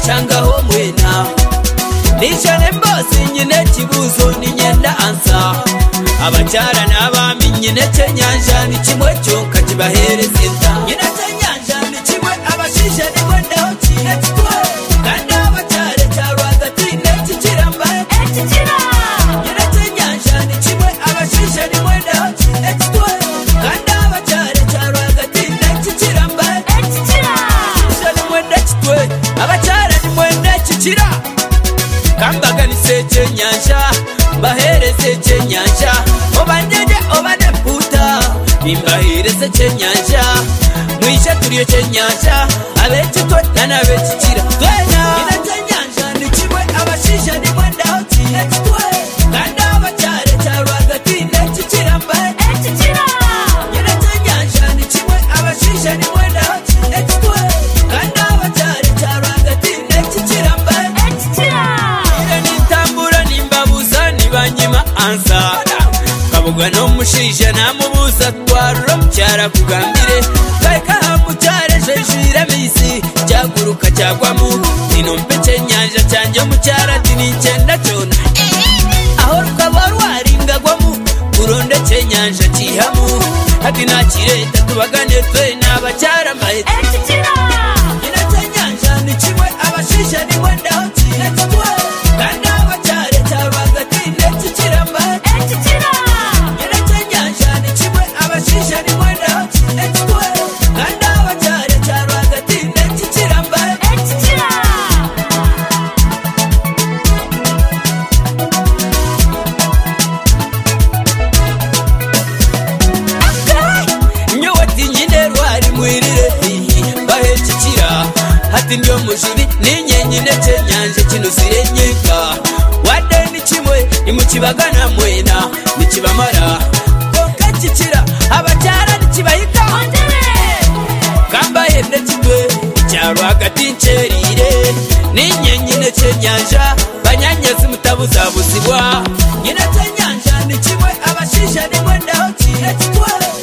shangaho mwena nishane mbose nyine kibuzo ni nyenda ansa abacyara n'abami nyine cyenyanja ni kimwe cyonka kibahereza inda nyine cyenyanja ni kimwe abashisha ni mwenda hokire kitwe kandi abacyare cyarwagati nekikiramba ekikira nyine cyenyanja ni kimwe abashisha ni mwenda hokire kitwe kandi abacyare cyarwagati nekikiramba ekikira ni mwenda kitwe abacyare ni mwenda kikira kambaga ni cyenyanja bahereze cyenyanja obanjye obane puta imbahereze cyenyanja mwisha turiyo cyenyanja abekitwe nanabekikira twena ina cyenyanja ni kimwe abashisha ni mwenda hokire kitwe kandi abacyare cyarwagati nekikira mba ekikira ina cyenyanja ni kimwe abashisha ni mwenda hokire kitwe kandi abacyare cyarwagati nekikira mba ekikira ina nitambura nimbabuza nibanyima ansa kabugwa no mushisha namubuza twarura mucyara kugambire kaika mucyare jejira misi cyaguruka cyagwamu inompe cyenyanja cyanjye mucyara tinicyenda cyona aho rukaba rwaringagwamu uronde cyenyanja kihamu hati nakireta tubagane twe n'abacyara mbahe ekikira ina cyenyanja ni kimwe abashisha ni mwenda hokire kitwe kandi abacyare cyarwagati nekikira mbahe ekikira ina cyenyanja ni kimwe abashisha ni mwenda hokire kitwe kandi abacyare cyarwagati nekikira mbahe ekikira nyowati nyine rwari mwirire mbahe ekikira hati ndyo mujuri ninyenyine cyenyanja kinuzire nyeka wade ni kimwe nimukibagana mwena nikibamara konka kikira abacyara nikibahika kambahe nekitwe cyarwagati ncerire ninyenyine cyenyanja banyanyazi mutabuzabuzibwa nyine cyenyanja ni kimwe abashisha ni mwenda hokire kitwe